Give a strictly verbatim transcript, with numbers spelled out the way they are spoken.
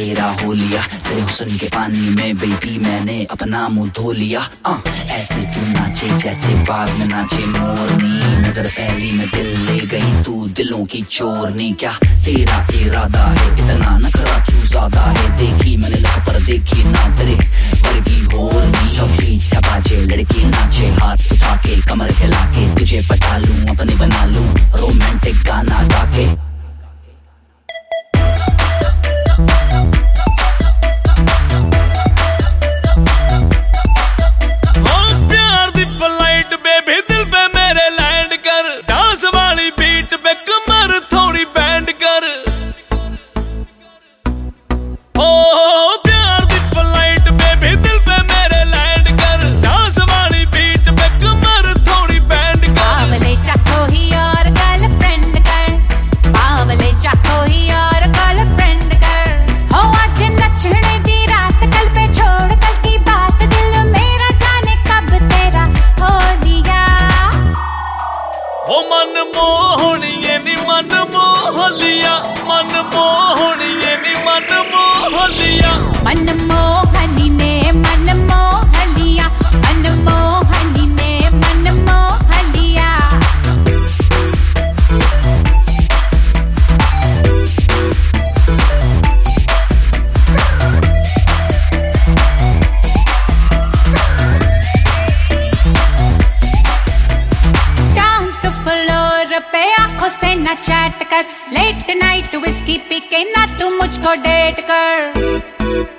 तेरा हो लिया, तेरे हुस्न के पानी में बेबी मैंने अपना मुंह धो लिया। आ, ऐसे तू नाचे जैसे बाग में नाचे मोरनी, नजर पहली में दिल ले गई तू दिलों की चोरनी। क्या तेरा इरादा है, इतना नखरा क्यों ज्यादा है, देखी मैंने लख पर देखी ना तेरे वर्गी होरनी। चौकी बाजे लड़की नाचे हाथ उठा के कमर हिला के, तुझे पटा लूं अपने बना लूं रोमांटिक गाना गा के। मन मोहनिए नी मन मोहलिया, मन मोहनिए नी मन मोहलिया, मन मोहनी ने मन मोहलिया, मन मोहनी ने मन मोहलिया। डांस फ्लोर पे आंखों से ना चैट कर, लेट नाइट विस्की पी के ना तू मुझको डेट कर।